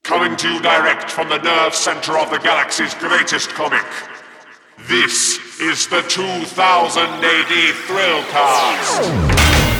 Coming to you direct from the nerve center of the galaxy's greatest comic. This is the 2000 AD Thrillcast.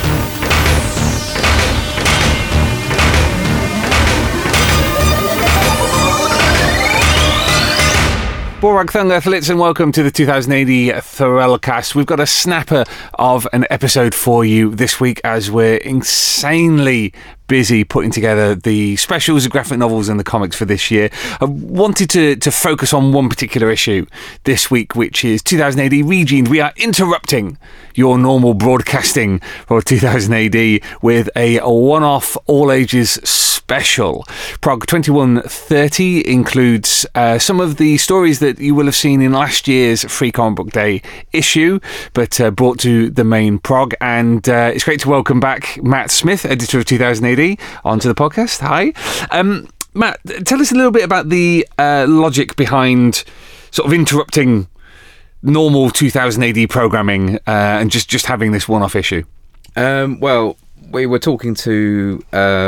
Borag Thunga Flitz, and welcome to the 2000 AD Thrillcast. We've got a snapper of an episode for you this week as we're insanely busy putting together the specials, the graphic novels and the comics for this year. I wanted to focus on one particular issue this week, which is 2000 AD Regened. We are interrupting your normal broadcasting for 2000 AD with a one-off all-ages special. Prog 2130 includes some of the stories that you will have seen in last year's Free Comic Book Day issue, but brought to the main prog. And it's great to welcome back Matt Smith, editor of 2000 AD, onto the podcast. Hi. Matt, tell us a little bit about the logic behind sort of interrupting normal 2000 AD programming and just having this one-off issue. Well, we were talking to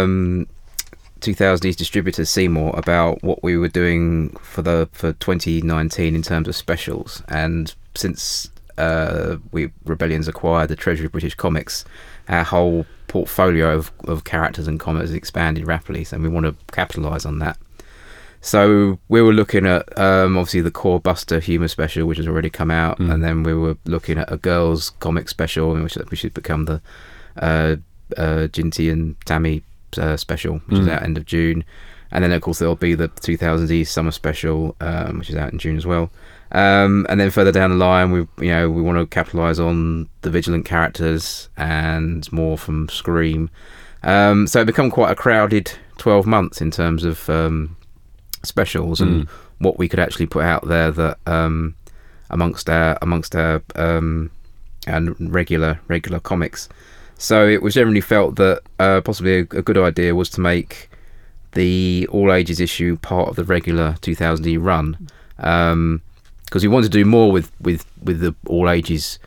2000's distributor Seymour about what we were doing for 2019 in terms of specials, and since Rebellion's acquired the Treasury of British Comics, our whole portfolio of characters and comics has expanded rapidly, so we want to capitalise on that. So we were looking at obviously the Core Buster Humour special, which has already come out, and then we were looking at a girls' comic special, which should become the Ginty and Tammy special, which is out end of June, and then of course there'll be the 2000 summer special, which is out in June as well. And then further down the line, we want to capitalise on the Vigilant characters and more from Scream. So it become quite a crowded 12 months in terms of specials and what we could actually put out there that amongst our and regular comics. So it was generally felt that possibly a good idea was to make the all ages issue part of the regular 2000 run, because we wanted to do more with the all ages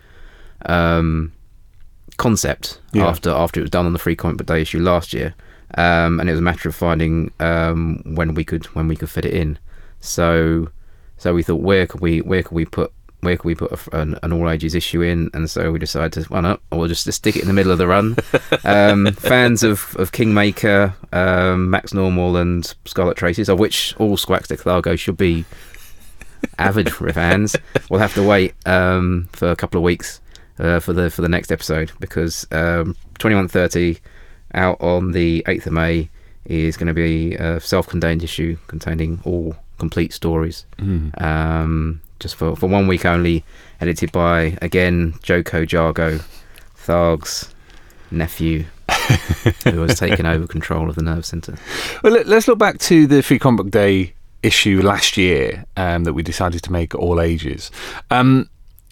concept after it was done on the Free Comic Book Day issue last year, and it was a matter of finding when we could fit it in. So we thought, where could we put an all ages issue in? And so we decided to, well, no, we'll just stick it in the middle of the run. Fans of Kingmaker, Max Normal and Scarlet Traces, of which all Squaxter Thargo should be avid fans, will have to wait for a couple of weeks for the next episode, because 2130 out on the 8th of May is going to be a self-contained issue containing all complete stories. Just for 1 week only, edited by, again, Joko Jargo, Tharg's nephew, who has taken over control of the nerve centre. Well, let's look back to the Free Comic Book Day issue last year that we decided to make all ages. It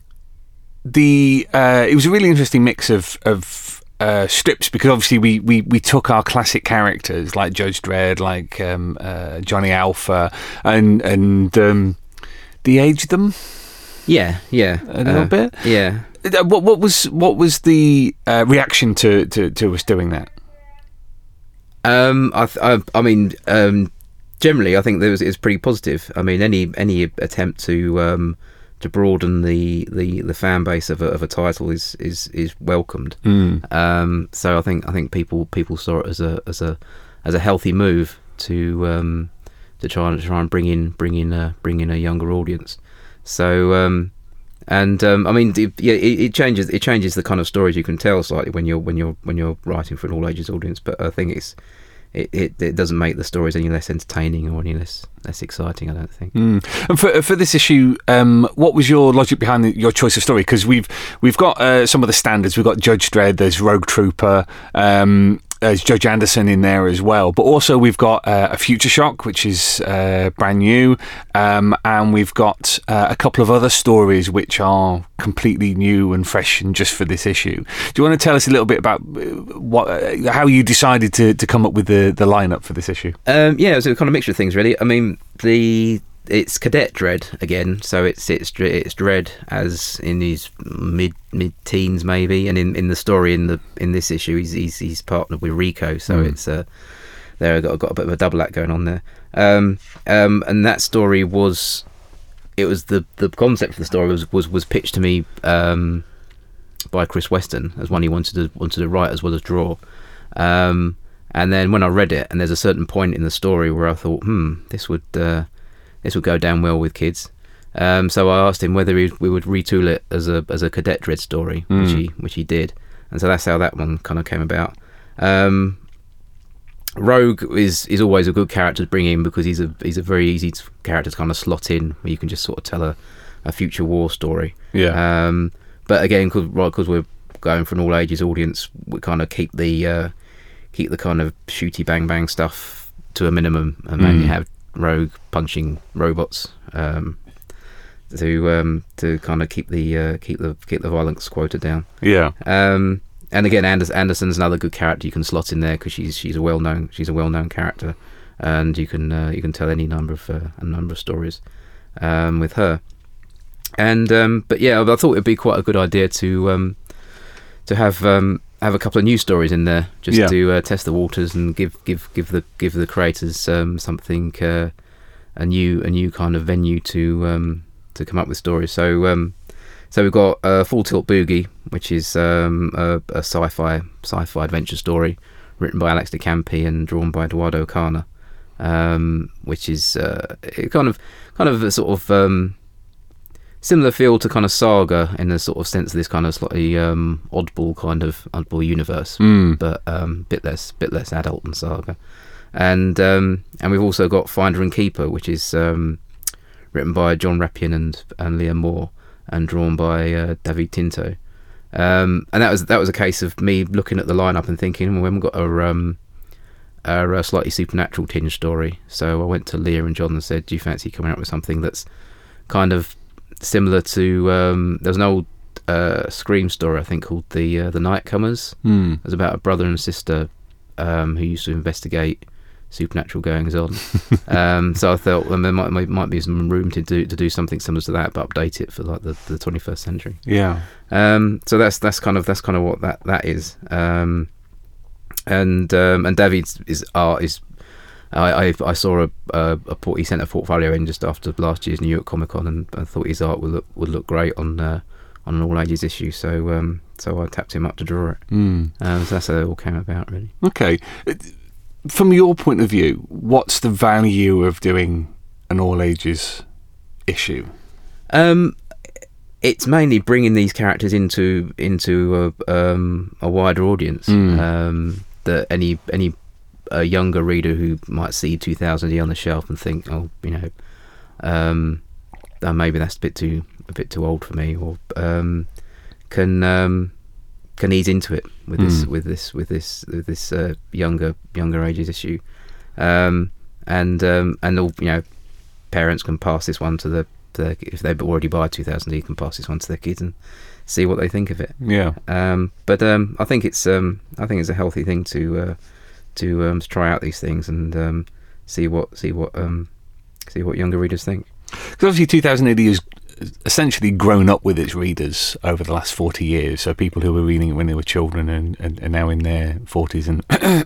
was a really interesting mix of strips, because obviously we took our classic characters like Judge Dredd, like Johnny Alpha, and de-aged them. Yeah, a little bit. Yeah. What was the reaction to us doing that? I mean, generally, I think it's pretty positive. I mean, any attempt to broaden the fan base of a title is welcomed. So I think people saw it as a healthy move to try and bring in a younger audience. So I mean, it changes the kind of stories you can tell slightly when you're writing for an all ages audience. But I think it doesn't make the stories any less entertaining or any less exciting, I don't think. And for this issue, what was your logic behind your choice of story? Because we've got some of the standards. We've got Judge Dredd, there's Rogue Trooper, there's Judge Anderson in there as well, but also we've got a Future Shock, which is brand new, and we've got a couple of other stories which are completely new and fresh and just for this issue. Do you want to tell us a little bit about how you decided to come up with the lineup for this issue? It was a kind of mixture of things, really. I mean, it's Cadet Dredd again, so it's Dredd as in his mid-teens maybe, and in the story in this issue he's partnered with Rico, so it's there. Got a bit of a double act going on there. And that story was the concept for the story was pitched to me by Chris Weston as one he wanted to write as well as draw. And then when I read it, and there's a certain point in the story where I thought, this would go down well with kids. So I asked him whether we would retool it as a Cadet Dread story, which he did, and so that's how that one kind of came about. Rogue is always a good character to bring in because he's a very easy character to kind of slot in, where you can just sort of tell a future war story. Yeah. But again, because we're going for an all ages audience, we kind of keep the kind of shooty bang bang stuff to a minimum, and then you have Rogue punching robots to kind of keep the violence quota down. Yeah. And again, Anderson's another good character you can slot in there because she's a well known character, and you can tell any number of stories with her. And but yeah, I thought it'd be quite a good idea to have a couple of new stories in there just to test the waters and give the creators something, a new kind of venue to come up with stories. So we've got Full Tilt Boogie, which is a sci-fi adventure story written by Alex de Campi and drawn by Eduardo Kana, which is kind of a sort of similar feel to kind of Saga in the sort of sense of this kind of slightly oddball universe, but bit less adult than Saga. And we've also got Finder and Keeper, which is written by John Rappian and Liam Moore, and drawn by David Tinto. And that was a case of me looking at the lineup and thinking, well, we haven't got a slightly supernatural tinge story. So I went to Leah and John and said, do you fancy coming up with something that's kind of similar to there's an old Scream story, I think, called the Nightcomers. It was about a brother and sister who used to investigate supernatural goings on. So I thought, well, there might be some room to do something similar to that, but update it for like the 21st century. Yeah. So that's kind of what that is. And David's art is. I saw he sent a portfolio in just after last year's New York Comic Con, and I thought his art would look great on an all ages issue. So I tapped him up to draw it. So that's how it all came about, really. Okay. From your point of view, what's the value of doing an all ages issue? It's mainly bringing these characters into a wider audience. That any a younger reader who might see 2000 AD on the shelf and think, maybe that's a bit too old for me, or can ease into it with this younger ages issue, and all parents can pass this one to if they've already buy 2000 AD, can pass this one to their kids and see what they think of it. Yeah. But I think it's a healthy thing to try out these things and see what younger readers think. Because obviously 2000 AD has essentially grown up with its readers over the last 40 years. So people who were reading it when they were children and are now in their 40s and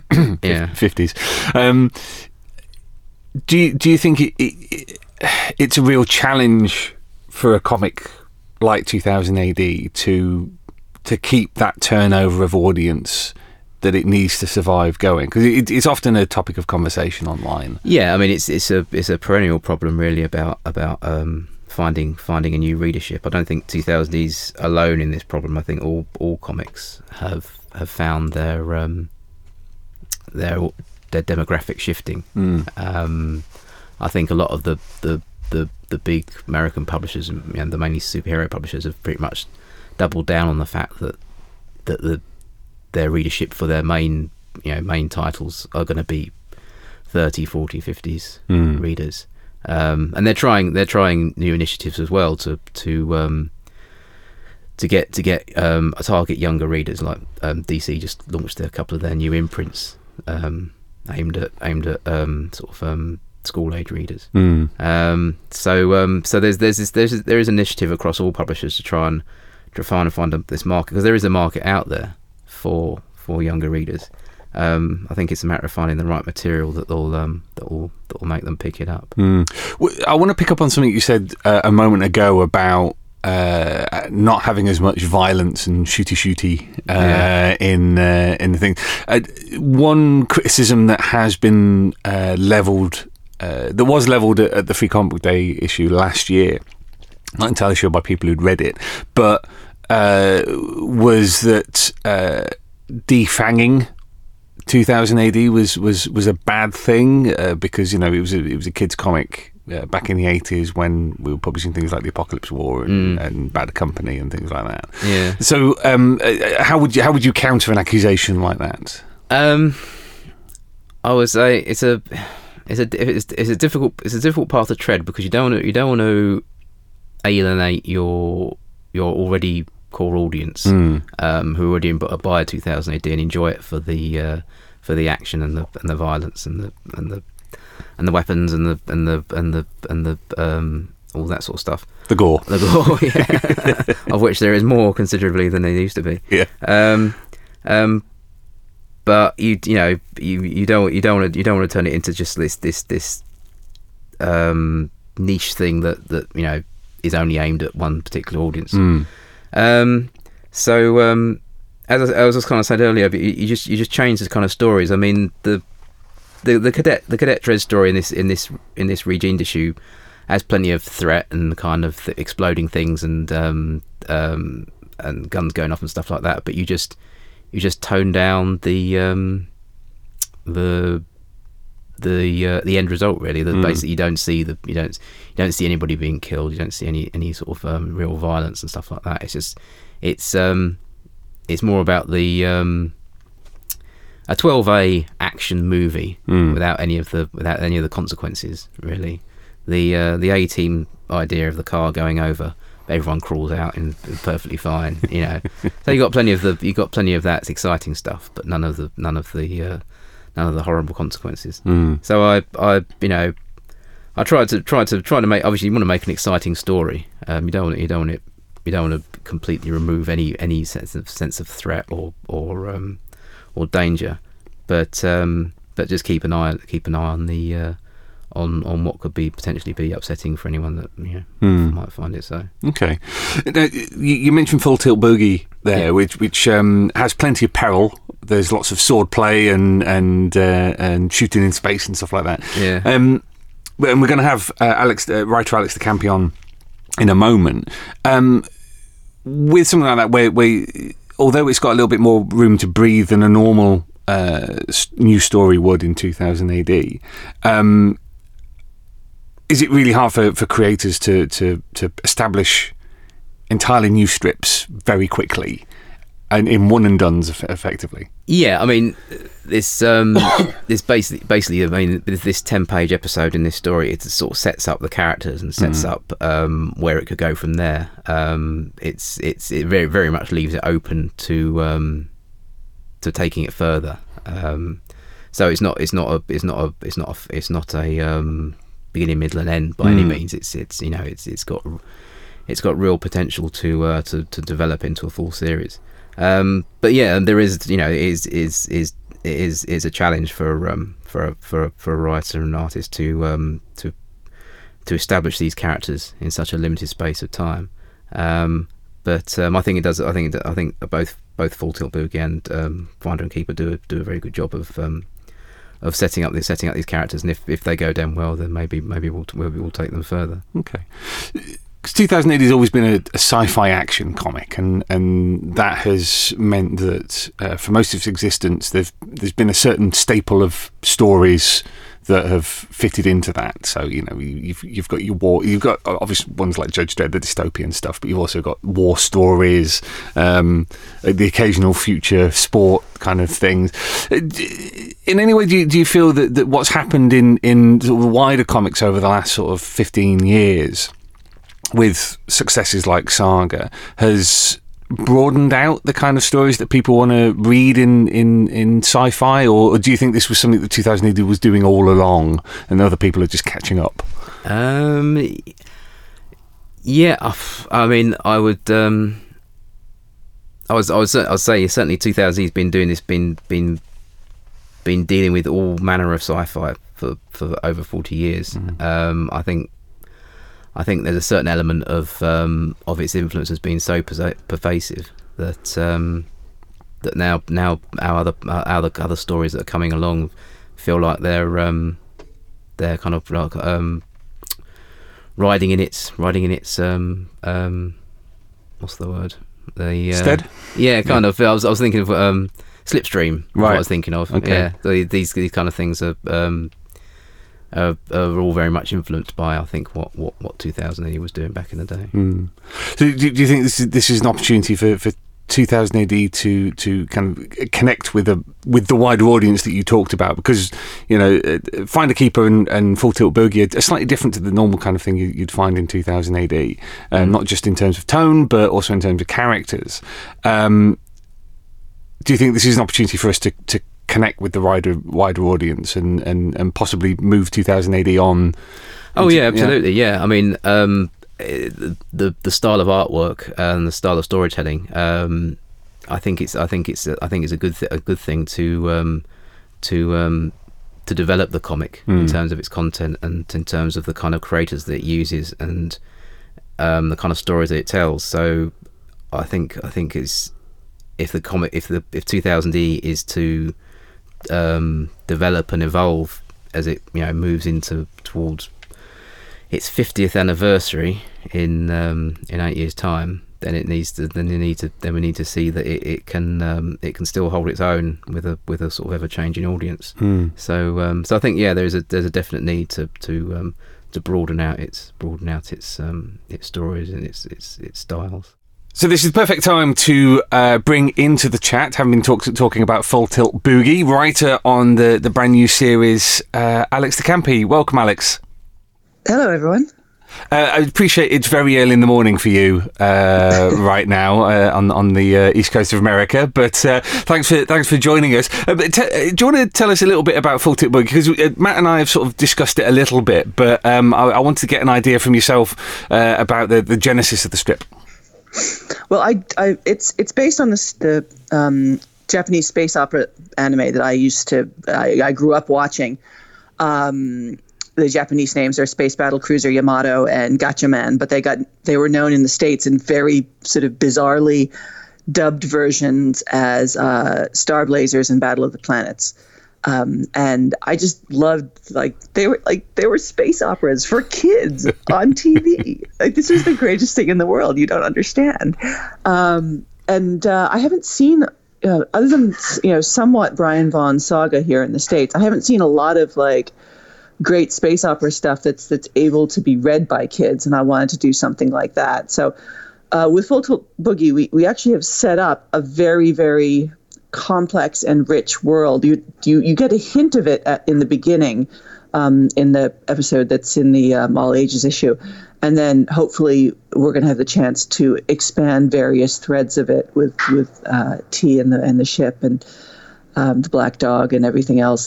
50s. Do you think it's a real challenge for a comic like 2000 AD to keep that turnover of audience that it needs to survive going? Because it's often a topic of conversation online. Yeah, I mean it's a perennial problem really about finding a new readership. I don't think 2000 is alone in this problem. I think all comics have found their demographic shifting. I think a lot of the big American publishers and the mainly superhero publishers have pretty much doubled down on the fact that their readership for their main titles are going to be 30, 40, 50s readers, and they're trying new initiatives as well to get target younger readers. Like DC just launched a couple of their new imprints aimed at sort of school age readers. So there is initiative across all publishers to try and find this market, because there is a market out there for younger readers. I think it's a matter of finding the right material that'll make them pick it up. I want to pick up on something you said a moment ago about not having as much violence and shooty in the thing. One criticism that has been levelled, that was levelled at the Free Comic Book Day issue last year, not entirely sure by people who'd read it, but was that defanging 2000 AD was a bad thing because it was a kids comic back in the 80s when we were publishing things like the Apocalypse War and Bad Company and things like that. Yeah. So how would you counter an accusation like that? I would say it's a difficult path to tread, because you don't want to alienate your already core audience who already buy 2000 AD and enjoy it for the action and the violence and the weapons and the all that sort of stuff. The gore, yeah, of which there is more considerably than there used to be. Yeah. But you don't want to turn it into just this niche thing that is only aimed at one particular audience. So as I was just kind of said earlier, you just change the kind of stories. I mean, the Cadet Dredd story in this Regened issue has plenty of threat and kind of exploding things and guns going off and stuff like that. But you just tone down the end result, really. Basically, you don't see anybody being killed. You don't see any sort of real violence and stuff like that. It's more about the a 12A action movie without any of the consequences, really. The A-Team idea of the car going over, everyone crawls out and perfectly fine, So you got plenty of that exciting stuff, but none of the horrible consequences. So I tried to make. Obviously, you want to make an exciting story. You don't want to completely remove any sense of threat or danger, but just keep an eye on the on what could potentially be upsetting for anyone that might find it so. Okay, now, you mentioned Full Tilt Boogie there, which has plenty of peril. There's lots of sword play and shooting in space and stuff like that. Yeah. And we're going to have writer Alex de Campi on in a moment. With something like that, where although it's got a little bit more room to breathe than a normal new story would in 2000 AD, is it really hard for creators to establish entirely new strips very quickly and in one and dones effectively? Yeah, I mean, this basically, I mean, this 10-page episode in this story, it sort of sets up the characters and sets up where it could go from there. It very, very much leaves it open to taking it further. So it's not a beginning, middle, and end by any means. It's got real potential to develop into a full series. But yeah, there is, it is a challenge for a writer and an artist to establish these characters in such a limited space of time. But I think it does. I think both Full Tilt Boogie and Finder and Keeper do a very good job of setting up these characters. And if they go down well, then maybe we'll take them further. Okay. Because 2008 has always been a sci-fi action comic, and that has meant that for most of its existence, there's been a certain staple of stories that have fitted into that. So you've got your war, you've got obvious ones like Judge Dredd, the dystopian stuff, but you've also got war stories, the occasional future sport kind of things. In any way, do you feel that what's happened in sort of wider comics over the last sort of 15 years? With successes like Saga, has broadened out the kind of stories that people want to read in sci-fi, or do you think this was something that 2000 AD was doing all along and other people are just catching up? Yeah, I mean, I would say certainly 2000 has been doing this, been been dealing with all manner of sci-fi for over 40 years. I think there's a certain element of its influence has been so pervasive that that now our other stories that are coming along feel like they're kind of like riding in its what's the word? Stead? Yeah, kind of. I was thinking of Slipstream. Right. What I was thinking of. Okay. Yeah, these kind of things are all very much influenced by, I think, what 2000 AD was doing back in the day. So do you think this is an opportunity for 2000 AD to kind of connect with the wider audience that you talked about? Because, you know, Find a Keeper and Full Tilt Boogie are slightly different to the normal kind of thing you'd find in 2000 AD, not just in terms of tone, but also in terms of characters. Do you think this is an opportunity for us to connect with the wider audience and possibly move 2000 AD on? Oh yeah, absolutely. Yeah, I mean, the style of artwork and the style of storytelling, I think it's a good thing to develop the comic in terms of its content and in terms of the kind of creators that it uses and the kind of stories that it tells. So I think it's if 2000 AD is to develop and evolve as it moves towards its 50th anniversary in 8 years' time, then we need to see that it can still hold its own with a sort of ever changing audience. So I think there's a definite need to broaden out its stories and its styles. So this is the perfect time to bring into the chat, having been talking about Full Tilt Boogie, writer on the brand new series, Alex de Campi. Welcome, Alex. Hello, everyone. I appreciate it's very early in the morning for you right now on the east coast of America, but thanks for joining us. Do you want to tell us a little bit about Full Tilt Boogie? Because Matt and I have sort of discussed it a little bit, but I wanted to get an idea from yourself about the genesis of the strip. Well, it's based on the Japanese space opera anime that I grew up watching. The Japanese names are Space Battle Cruiser Yamato and Gatchaman, but they were known in the States in very sort of bizarrely dubbed versions as Star Blazers and Battle of the Planets. And I just loved, they were space operas for kids on TV. This was the greatest thing in the world. You don't understand. And I haven't seen, other than somewhat Brian Vaughan's Saga here in the States, I haven't seen a lot of great space opera stuff that's able to be read by kids, and I wanted to do something like that. So with Full Tilt Boogie, we actually have set up a very, very complex and rich world. You get a hint of it in the beginning, in the episode that's in the All Ages issue, and then hopefully we're going to have the chance to expand various threads of it with T and the ship and the black dog and everything else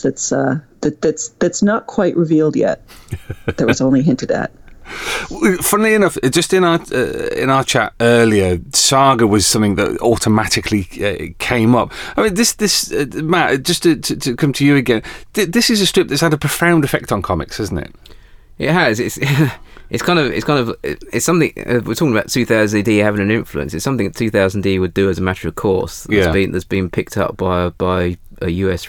that's not quite revealed yet. That was only hinted at. Funnily enough, just in our chat earlier, Saga was something that automatically came up. I mean, this Matt, just to come to you again, this is a strip that's had a profound effect on comics, hasn't it? It has. It's something we're talking about 2000 AD having an influence. It's something that 2000 AD would do as a matter of course. That's been picked up by a US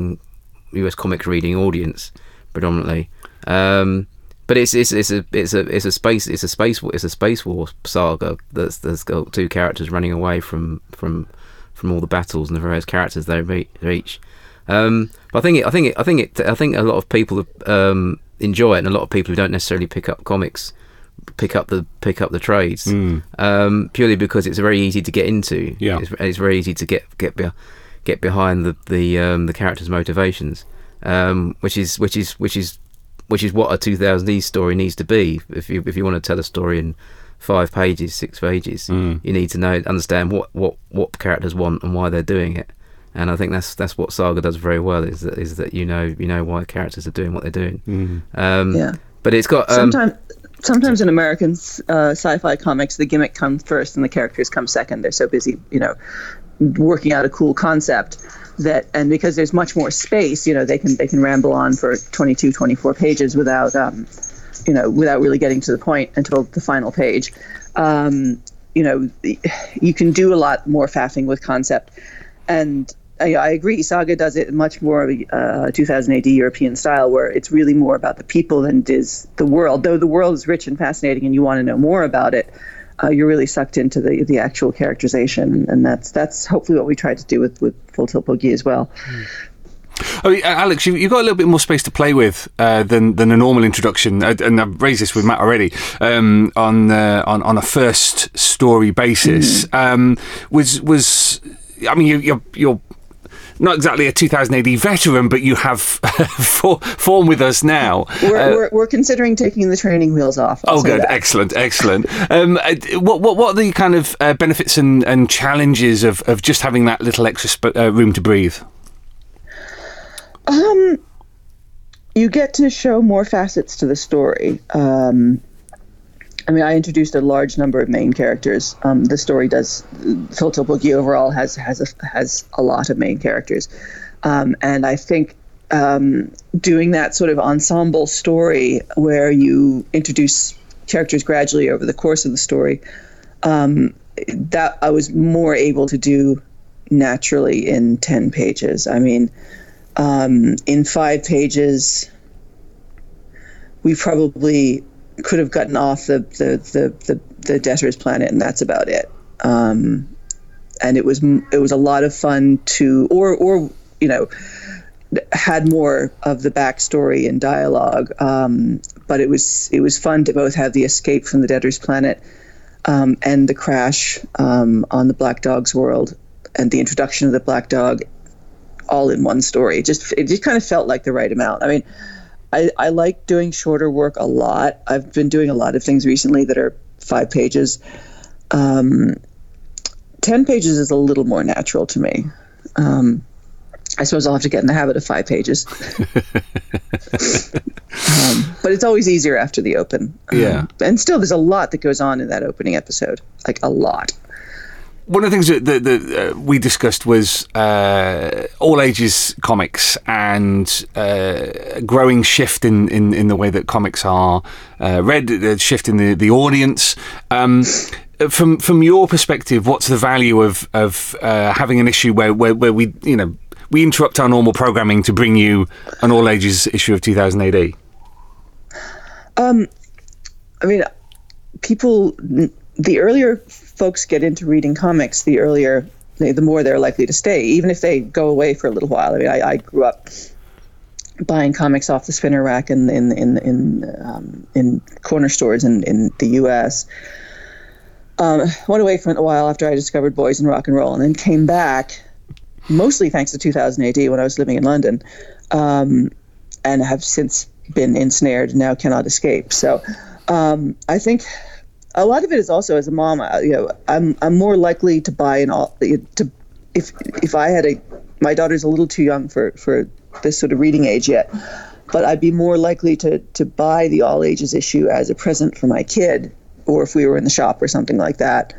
comics reading audience predominantly. But it's a space war saga that's got two characters running away from all the battles and the various characters they reach. But I think a lot of people enjoy it, and a lot of people who don't necessarily pick up comics pick up the trades purely because it's very easy to get into. Yeah, it's very easy to get behind the characters' motivations, which is what a 2000 AD story needs to be. If you want to tell a story in 5 pages, 6 pages, you need to understand what characters want and why they're doing it. And I think that's what Saga does very well. Is that you know why characters are doing what they're doing. But it's got sometimes in American sci-fi comics, the gimmick comes first and the characters come second. They're so busy, working out a cool concept and because there's much more space, they can ramble on for 22, 24 pages without really getting to the point until the final page. You can do a lot more faffing with concept, and I agree. Saga does it much more of a 2000 AD European style, where it's really more about the people than it is the world. Though the world is rich and fascinating, and you want to know more about it, you're really sucked into the actual characterization, and that's hopefully what we tried to do with Full Tilt Boogie as well. I mean, Alex, you've got a little bit more space to play with than a normal introduction, and I've raised this with Matt already on a first story basis. You're not exactly a 2000 AD veteran, but you have form with us now. We're considering taking the training wheels off. Oh, good. Excellent. What are the kind of benefits and challenges of just having that little extra room to breathe? You get to show more facets to the story. I introduced a large number of main characters. The story does. Full Tilt Boogie overall has a lot of main characters, and I think doing that sort of ensemble story where you introduce characters gradually over the course of the story, that I was more able to do naturally in 10 pages. In 5 pages, we probably could have gotten off the debtor's planet, and that's about it. And it was a lot of fun to, or had more of the backstory and dialogue. But it was fun to both have the escape from the debtor's planet and the crash on the Black Dog's world and the introduction of the Black Dog all in one story. It just kind of felt like the right amount. I like doing shorter work a lot. I've been doing a lot of things recently that are 5 pages. 10 pages is a little more natural to me. I suppose I'll have to get in the habit of 5 pages. But it's always easier after the open. And still, there's a lot that goes on in that opening episode. Like, a lot. One of the things that we discussed was all ages comics and growing shift in the way that comics are read, shift in the audience. From your perspective, what's the value of having an issue where we interrupt our normal programming to bring you an all ages issue of 2000 AD? People, the earlier folks get into reading comics, the more they're likely to stay, even if they go away for a little while. I grew up buying comics off the spinner rack in corner stores in the U.S. Went away for a while after I discovered boys and rock and roll, and then came back, mostly thanks to 2000 AD when I was living in London, and have since been ensnared and now cannot escape. So I think a lot of it is also, as a mom, I'm more likely to buy if I had my daughter's a little too young for this sort of reading age yet, but I'd be more likely to buy the all ages issue as a present for my kid, or if we were in the shop or something like that,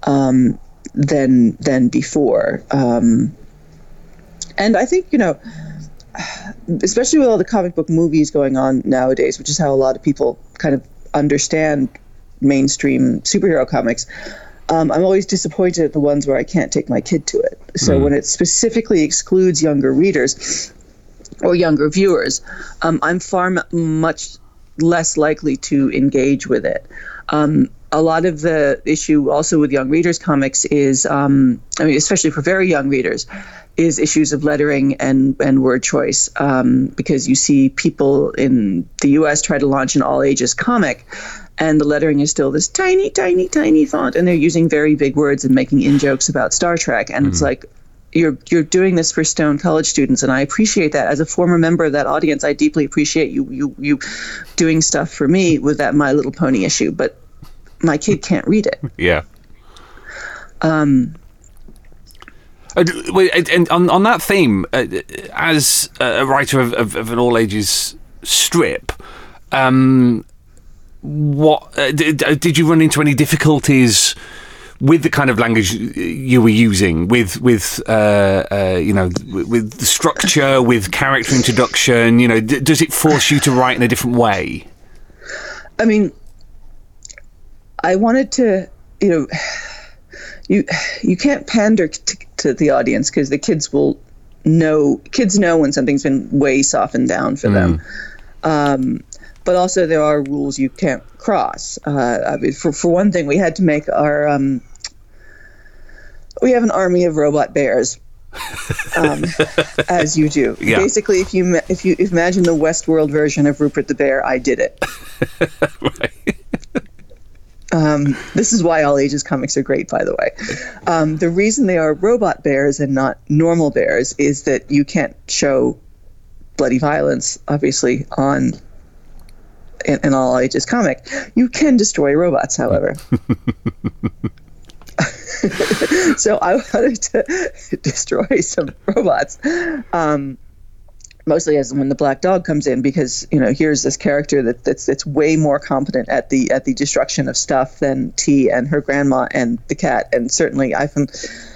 than before. And I think, especially with all the comic book movies going on nowadays, which is how a lot of people kind of understand mainstream superhero comics, I'm always disappointed at the ones where I can't take my kid to it. So when it specifically excludes younger readers or younger viewers, I'm much less likely to engage with it. A lot of the issue also with young readers comics is, especially for very young readers, is issues of lettering and word choice, because you see people in the U.S. try to launch an all ages comic, and the lettering is still this tiny, tiny, tiny font, and they're using very big words and making in-jokes about Star Trek. And it's like, you're doing this for Stone College students, and I appreciate that. As a former member of that audience, I deeply appreciate you doing stuff for me with that My Little Pony issue, but my kid can't read it. Yeah. And on that theme, as a writer of an all-ages strip, what did you run into any difficulties with the kind of language you were using, with the structure, with character introduction, does it force you to write in a different way? I mean, I wanted to, you can't pander to the audience because the kids will know. Kids know when something's been way softened down for them. But also there are rules you can't cross. I mean, for one thing, we had to make our we have an army of robot bears, as you do. Yeah. Basically, if you imagine the Westworld version of Rupert the Bear, I did it. Right. This is why all ages comics are great, by the way. The reason they are robot bears and not normal bears is that you can't show bloody violence, obviously, on an all ages comic. You can destroy robots, however. So I wanted to destroy some robots. Mostly as when the black dog comes in, because here's this character that's way more competent at the destruction of stuff than T and her grandma and the cat, and certainly Ivan.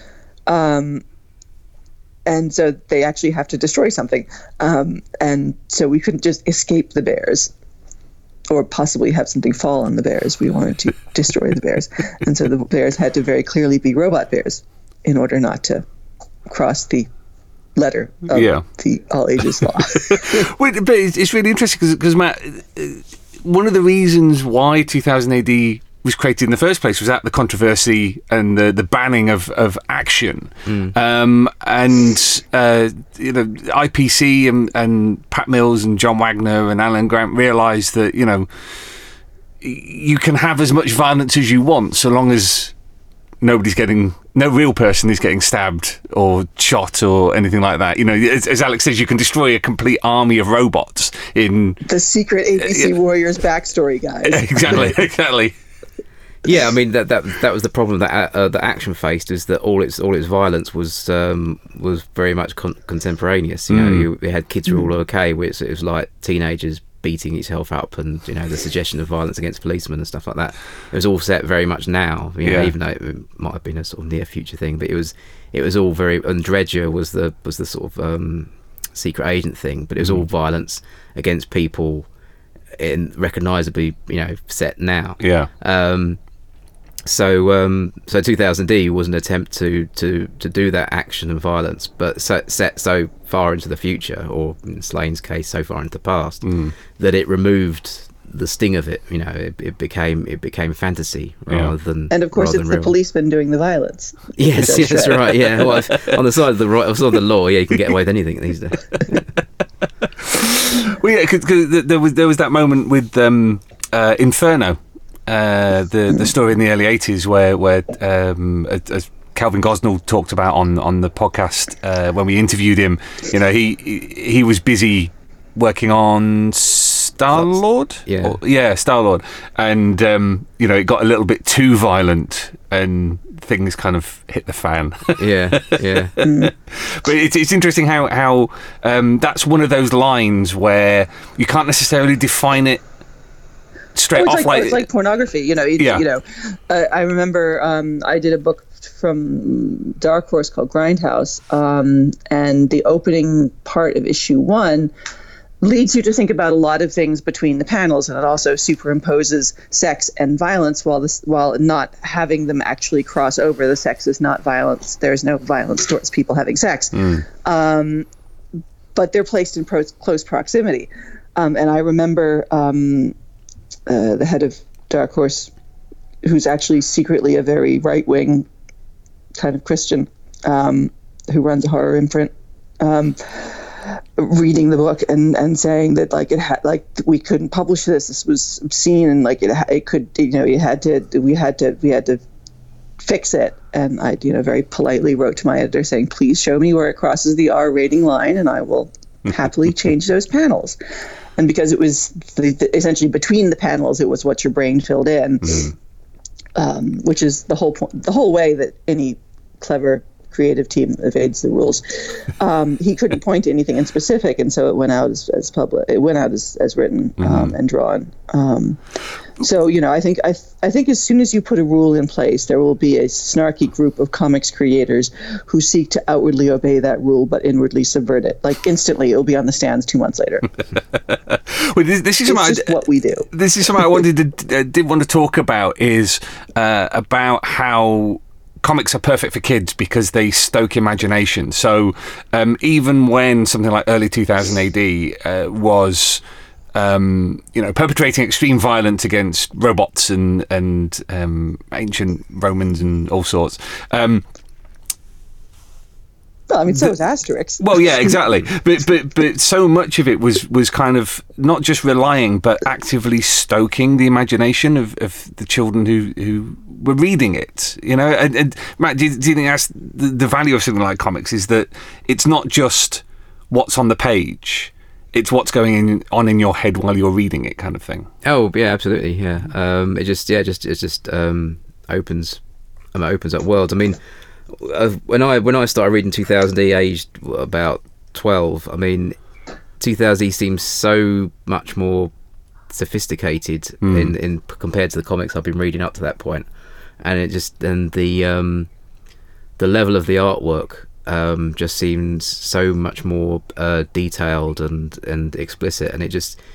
And so they actually have to destroy something, and so we couldn't just escape the bears, or possibly have something fall on the bears. We wanted to destroy the bears, and so the bears had to very clearly be robot bears in order not to cross the letter of the all ages law. But it's really interesting because Matt, one of the reasons why 2000 AD was created in the first place was that the controversy and the banning of action, and IPC and Pat Mills and John Wagner and Alan Grant realised that you can have as much violence as you want so long as no real person is getting stabbed or shot or anything like that. As Alex says, you can destroy a complete army of robots in the secret ABC Warriors backstory, guys. Exactly. Yeah, I mean that was the problem that the action faced, is that all its violence was very much contemporaneous. You had kids who were all okay, where it was like teenagers beating itself up, and the suggestion of violence against policemen and stuff like that. It was all set very much now, even though it might have been a sort of near future thing. But it was all very. And Dredger was the sort of secret agent thing, but it was all violence against people, in recognisably set now. Yeah. So 2000D was an attempt to do that action and violence, but set so far into the future, or in Slane's case, so far into the past, that it removed the sting of it. It became fantasy rather than. And of course, it's the policeman doing the violence. Yes, that's right. Yeah, well, on the side of the the law, you can get away with anything these days. Well, yeah, because there was that moment with Inferno. The story in the early 80s where as Calvin Gosnell talked about on the podcast when we interviewed him, he was busy working on Star-Lord? Star-Lord. And, it got a little bit too violent and things kind of hit the fan. Yeah. But it's interesting how that's one of those lines where you can't necessarily define it straight off. It's like pornography, I remember I did a book from Dark Horse called Grindhouse, and the opening part of issue 1 leads you to think about a lot of things between the panels, and it also superimposes sex and violence while not having them actually cross over. The sex is not violence. There's no violence towards people having sex. But they're placed in close proximity. And I remember the head of Dark Horse, who's actually secretly a very right-wing kind of Christian, who runs a horror imprint, reading the book and saying that we couldn't publish this. This was obscene, and we had to fix it. And I very politely wrote to my editor saying, please show me where it crosses the R rating line, and I will happily change those panels. And because it was essentially between the panels, it was what your brain filled in, which is the whole point, the whole way that any clever creative team evades the rules. He couldn't point to anything in specific, and so it went out as public. It went out as written and drawn. So, I think as soon as you put a rule in place, there will be a snarky group of comics creators who seek to outwardly obey that rule but inwardly subvert it. Like instantly, it'll be on the stands 2 months later. Well, this is just what we do. This is something I did want to talk about is about how comics are perfect for kids because they stoke imagination. So even when something like early 2000 AD was perpetrating extreme violence against robots and ancient Romans and all sorts. Well, I mean, so was Asterix. Well, yeah, exactly. But so much of it was kind of not just relying, but actively stoking the imagination of the children who were reading it. And Matt, do you think that's the value of something like comics? Is that it's not just what's on the page. It's what's going on in your head while you're reading it, kind of thing. Oh yeah, absolutely, yeah. It just opens up worlds. I mean, when I started reading 2000 aged about 12. I mean, 2000 seems so much more sophisticated in compared to the comics I've been reading up to that point, and the level of the artwork. Just seems so much more detailed and explicit, and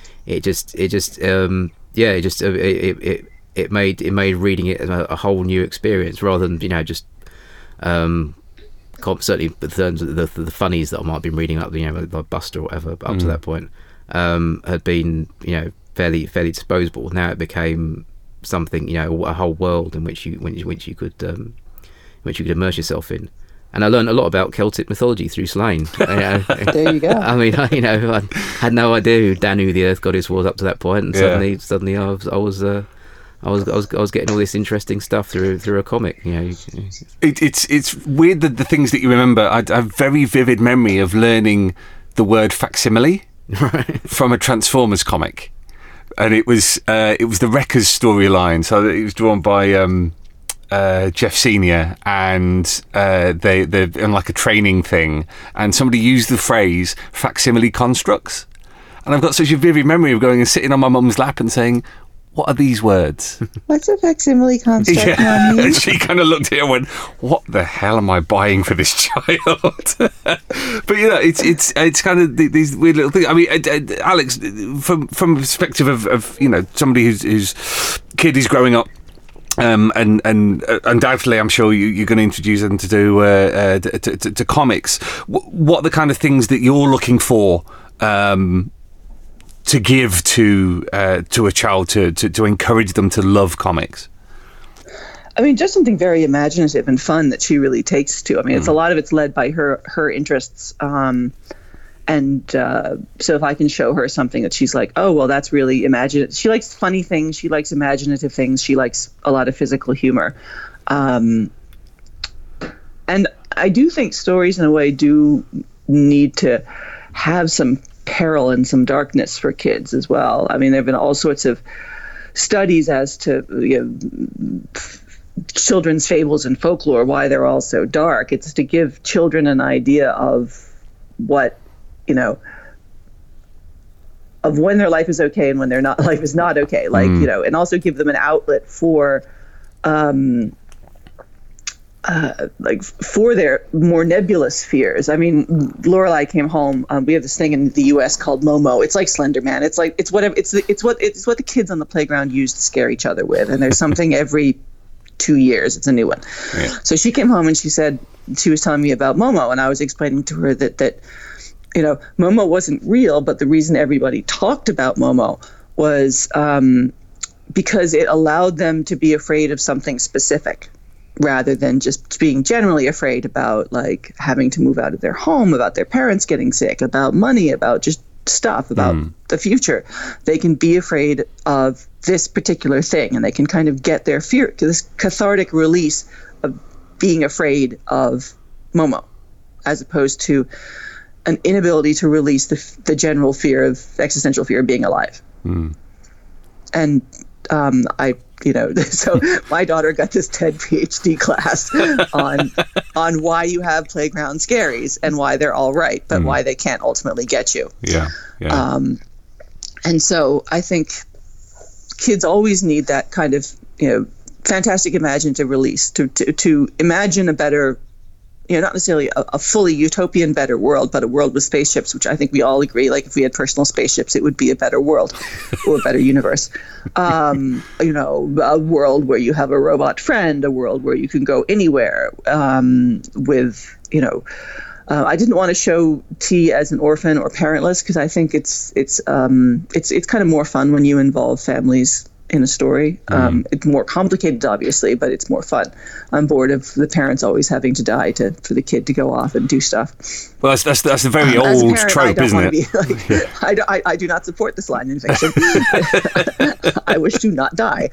it made reading it a whole new experience rather than just certainly in terms of the funnies that I might have been reading up, like Buster or whatever up to that point had been fairly disposable. Now it became something a whole world in which you could immerse yourself in. And I learned a lot about Celtic mythology through Slane. There you go. I mean, I had no idea who Danu, the Earth Goddess, was up to that point, and suddenly I was getting all this interesting stuff through a comic. It's weird that the things that you remember. I have very vivid memory of learning the word facsimile from a Transformers comic, and it was the Wreckers storyline. So it was drawn by. Jeff Senior, and they're in like a training thing, and somebody used the phrase facsimile constructs, and I've got such a vivid memory of going and sitting on my mum's lap and saying, "What are these words?" What's a facsimile construct? Yeah. And she kind of looked at it and went, "What the hell am I buying for this child?" But it's kind of these weird little things. I mean, Alex, from a perspective of somebody whose kid is growing up. And undoubtedly, I'm sure you're going to introduce them to do to comics. What are the kind of things that you're looking for to give to a child to encourage them to love comics? I mean, just something very imaginative and fun that she really takes to. I mean, it's a lot of it's led by her interests. So if I can show her something that she's like, oh, well, that's really imaginative. She likes funny things. She likes imaginative things. She likes a lot of physical humor. And I do think stories, in a way, do need to have some peril and some darkness for kids as well. I mean, there have been all sorts of studies as to children's fables and folklore, why they're all so dark. It's to give children an idea of what, of when their life is okay and when their life is not okay. Like, and also give them an outlet for, for their more nebulous fears. I mean, Lorelai came home. We have this thing in the U.S. called Momo. It's like Slender Man. It's what the kids on the playground use to scare each other with. And there's something every 2 years. It's a new one. Yeah. So she came home and she was telling me about Momo, and I was explaining to her that Momo wasn't real, but the reason everybody talked about Momo was because it allowed them to be afraid of something specific rather than just being generally afraid about, like, having to move out of their home, about their parents getting sick, about money, about just stuff, about the future. They can be afraid of this particular thing, and they can kind of get their fear to this cathartic release of being afraid of Momo, as opposed to an inability to release the general fear of existential fear of being alive. And so my daughter got this TED PhD class on why you have playground scaries and why they're all right, but why they can't ultimately get you. Yeah. And so I think kids always need that kind of, fantastic imaginative release to imagine a better, not necessarily a fully utopian better world, but a world with spaceships, which I think we all agree, like if we had personal spaceships, it would be a better world or a better universe. A world where you have a robot friend, a world where you can go anywhere with, I didn't want to show T as an orphan or parentless because I think it's kind of more fun when you involve families in a story. It's more complicated, obviously, but it's more fun. I'm bored of the parents always having to die for the kid to go off and do stuff. Well, that's a very old trope, isn't it? I do not support this line in fiction. I wish to not die.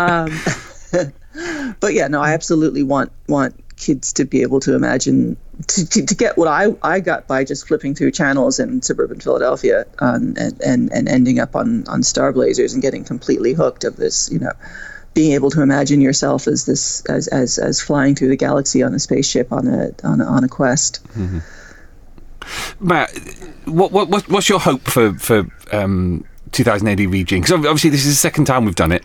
But yeah, no, I absolutely want kids to be able to imagine, to get what I got by just flipping through channels in suburban Philadelphia and ending up on Star Blazers and getting completely hooked of this, being able to imagine yourself as this as flying through the galaxy on a spaceship on a quest. Mm-hmm. Matt, what's your hope for 2000 AD Regine? Because obviously this is the second time we've done it.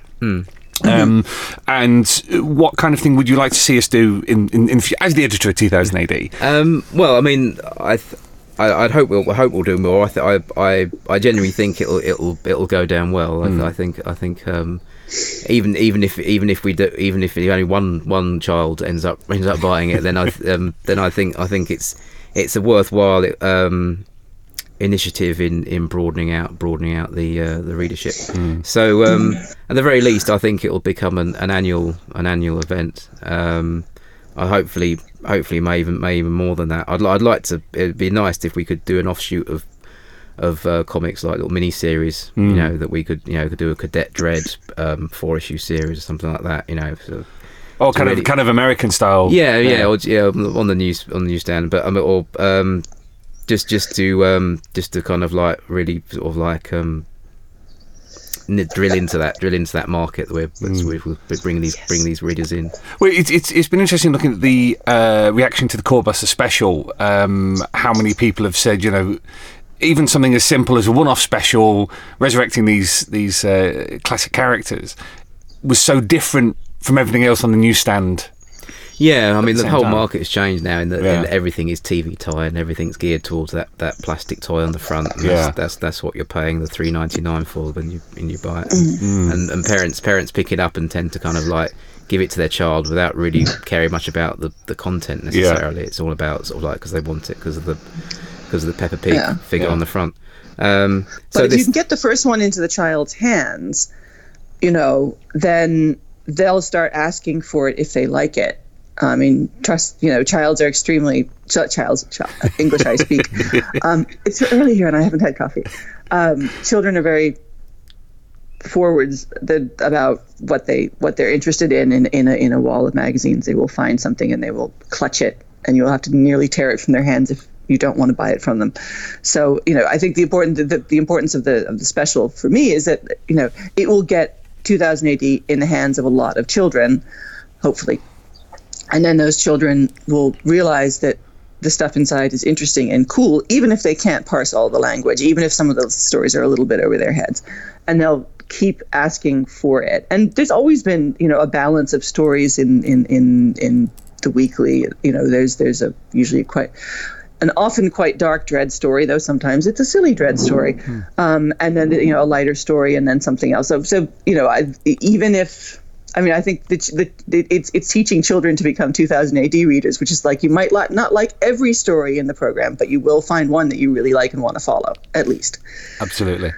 And what kind of thing would you like to see us do in as the editor of 2000 AD? Well, I mean, I'd hope we'll do more. I genuinely think it'll go down well. I think even if only one child ends up buying it, then I think it's a worthwhile initiative in broadening out the readership. So at the very least, I think it will become an annual event. I hopefully may even more than that. I'd like to. It'd be nice if we could do an offshoot of comics, like little mini series. That we could do a Cadet Dread 4-issue series or something like that. Or kind of American style. Yeah, on the newsstand, but just to kind of like really sort of like drill into that market that we're bringing these readers in. Well, it's been interesting looking at the reaction to the Core Buster special. How many people have said, even something as simple as a one-off special resurrecting these classic characters was so different from everything else on the newsstand. Yeah, I mean the whole market has changed now in that everything is TV tie and everything's geared towards that plastic toy on the front. And that's what you're paying the $3.99 for when you buy it. And parents pick it up and tend to kind of like give it to their child without really caring much about the content necessarily. It's all about sort of like because they want it because of the Peppa Pig figure on the front. But if you can get the first one into the child's hands, then they'll start asking for it if they like it. I mean, childs are extremely English I speak. It's early here and I haven't had coffee. Children are very forwards about what they're interested in a wall of magazines. They will find something and they will clutch it, and you'll have to nearly tear it from their hands if you don't want to buy it from them. So I think the importance of the special for me is that it will get 2000 AD in the hands of a lot of children, hopefully. And then those children will realize that the stuff inside is interesting and cool, even if they can't parse all the language, even if some of those stories are a little bit over their heads. And they'll keep asking for it. And there's always been, a balance of stories in the weekly. There's usually an often quite dark Dread story, though sometimes it's a silly Dread story, and then a lighter story, and then something else. So I think it's teaching children to become 2000 AD readers, which is like you might not like every story in the program, but you will find one that you really like and want to follow, at least. Absolutely.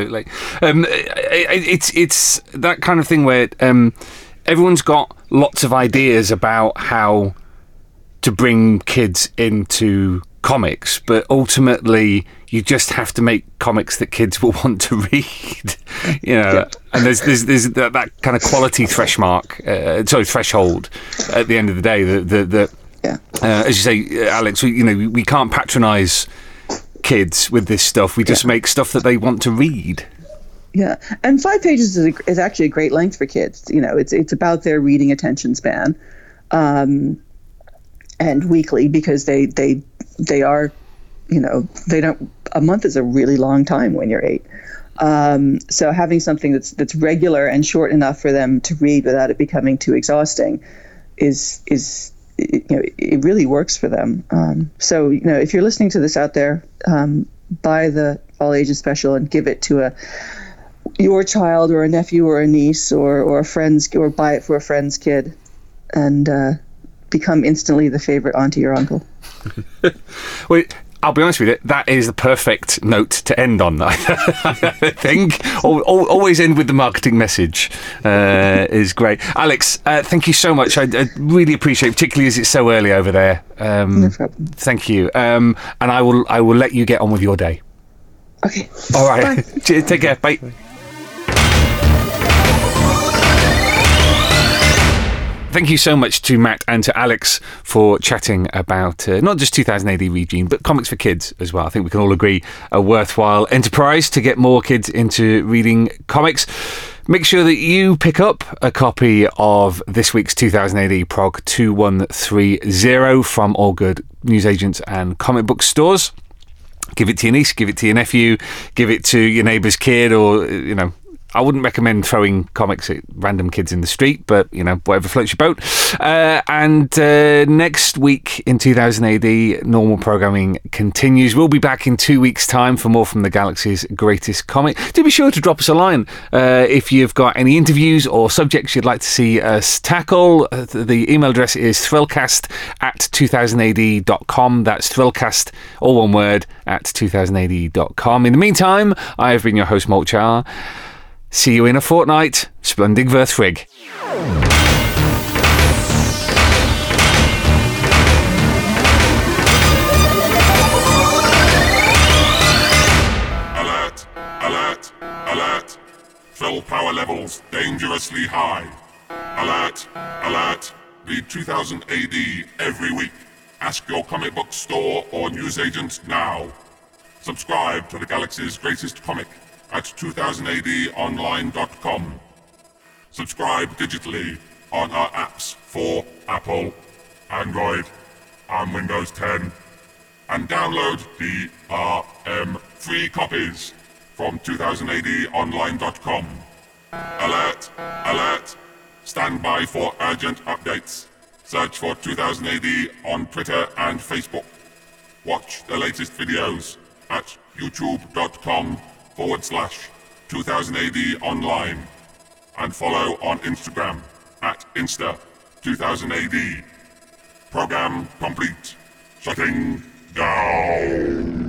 It's that kind of thing where everyone's got lots of ideas about how to bring kids into comics, but ultimately you just have to make comics that kids will want to read. And there's that kind of quality threshold at the end of the day that as you say, Alex, we can't patronize kids with this stuff. We just make stuff that they want to read. Yeah, and 5 pages is actually a great length for kids. It's about their reading attention span, and weekly, because they are, a month is a really long time when you're 8. So having something that's regular and short enough for them to read without it becoming too exhausting is it really works for them. So if you're listening to this out there, buy the all ages special and give it to your child or a nephew or a niece or a friend's, or buy it for a friend's kid, and become instantly the favorite auntie or uncle. Well, I'll be honest with you, that is the perfect note to end on. I think always end with the marketing message is great. Alex, thank you so much. I really appreciate it, particularly as it's so early over there. No problem. Thank you. And I will let you get on with your day. Okay. All right. Bye. Take care. Bye. Thank you so much to Matt and to Alex for chatting about not just 2000 AD Read Gene, but comics for kids as well. I think we can all agree a worthwhile enterprise to get more kids into reading comics. Make sure that you pick up a copy of this week's 2000 AD Prog 2130 from all good newsagents and comic book stores. Give it to your niece, give it to your nephew, give it to your neighbour's kid, or, I wouldn't recommend throwing comics at random kids in the street, but, whatever floats your boat. And next week in 2000 AD, normal programming continues. We'll be back in 2 weeks' time for more from the Galaxy's Greatest Comic. Do be sure to drop us a line if you've got any interviews or subjects you'd like to see us tackle. The email address is thrillcast@2000ad.com. That's thrillcast, all one word, @2000ad.com. In the meantime, I have been your host, Molchar. See you in a fortnight. Splendid Verthrig. Alert! Alert! Alert! Fill power levels dangerously high. Alert! Alert! Read 2000 AD every week. Ask your comic book store or newsagent now. Subscribe to the Galaxy's Greatest Comic at 2000adonline.com. Subscribe digitally on our apps for Apple, Android, and Windows 10. And download DRM free copies from 2000adonline.com. Alert! Alert! Stand by for urgent updates. Search for 2000 AD on Twitter and Facebook. Watch the latest videos at youtube.com/2000 AD online. And follow on Instagram at Insta2000 AD. Program complete. Shutting down.